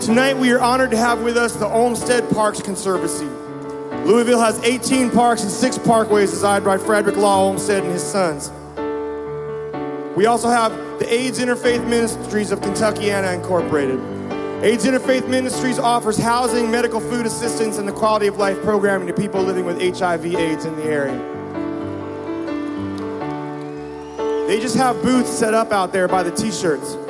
Tonight we are honored to have with us the Olmsted Parks Conservancy. Louisville has 18 parks and 6 parkways designed by Frederick Law Olmsted and his sons. We also have the AIDS Interfaith Ministries of Kentuckiana Incorporated. AIDS Interfaith Ministries offers housing, medical food assistance, and the quality of life programming to people living with HIV/AIDS in the area. They just have booths set up out there by the t-shirts.